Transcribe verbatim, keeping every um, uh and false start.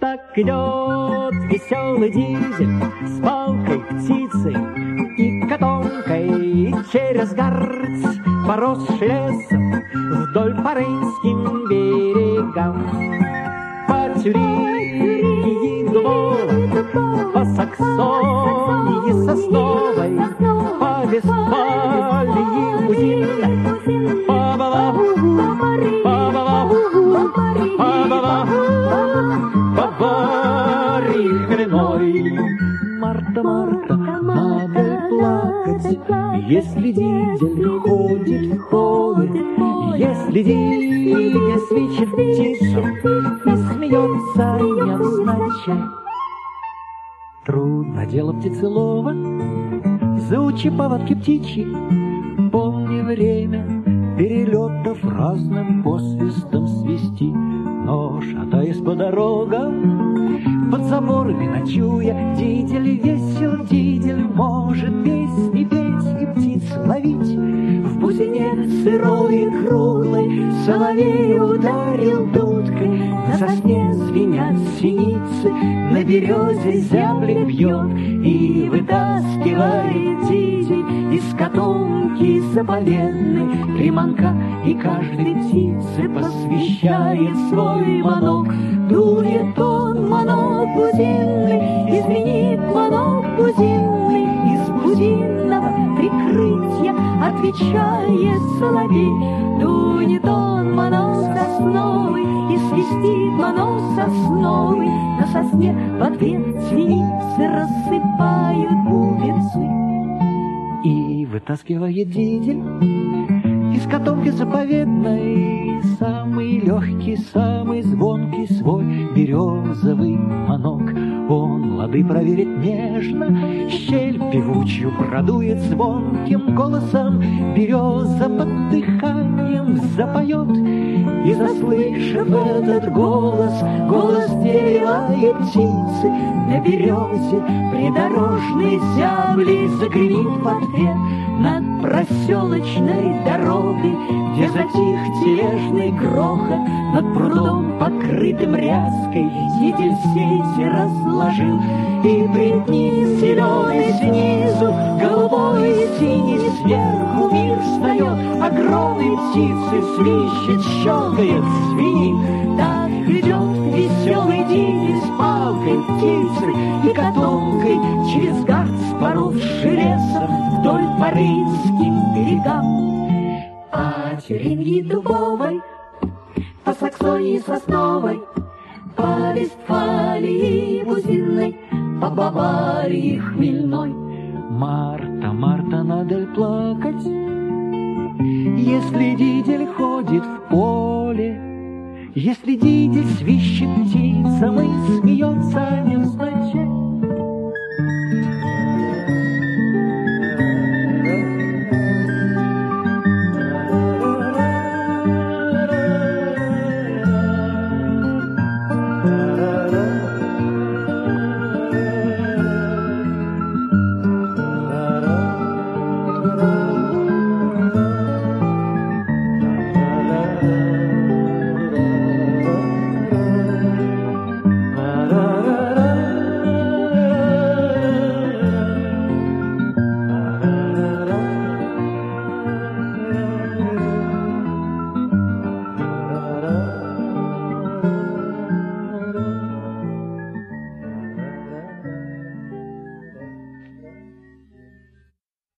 так идет веселый дизель с палкой, птицей и котомкой через Гарц, поросший лесом вдоль по рейнским берегам. По Тюрингии дубовой, по Саксонии сосновой, по Вестфалии узинной, по Балаху, по Балаху, по Балаху, по Баре хмельной. Марта, Марта, надо плакать, если дизель ходит в поле, если дизель свечет птицу и смеется невзначай. Трудно дело птицелова, заучи повадки птичьи, помни время перелетов разным посвистом свисти. Но, шатаясь по дорогам, под заборами ночуя, дизель весел, дизель может песни петь и птиц ловить. В бузине сырой и круглой соловей ударил дудкой, на сосне звенят синицы, на березе зябли бьет, и вытаскивает дизель из котомки заповедной приманка, и каждой птице посвящает свой манок. Дует он манок бузинный, и звенит манок бузинный, из бузинного прикрытия отвечает соловей. Дует он манок сосновый, и свистит манок сосновый, на сосне в ответ свиньицы рассыпают бубенцы. И вытаскивает дизель из котомки заповедной самый легкий, самый звонкий свой березовый манок. Он лады проверит нежно, щель певучую продует звонким голосом, береза под дыханием запоет. И, заслышав этот голос, голос дерева и птицы, на березе придорожной зябли загремит в ответ. Над проселочной дорогой, где затих тележный грохот, над прудом, покрытым ряской, дизель сети разложил. И припни зеленый снизу, голубой и синий сверху мир встает. Огромные птицы свищет, щелкает, звенит. Так идет веселый дизель с палкой, птицей и котомкой через Гарц, поросший лесом вдоль по рейнским берегам. По Тюрингии дубовой, по Саксонии сосновой, по Вестфалии бузинной, по Баварии хмельной. Марта, Марта, надо плакать, если дизель ходит в поле, если дизель свищет птицам и смеется невзначай. Da da da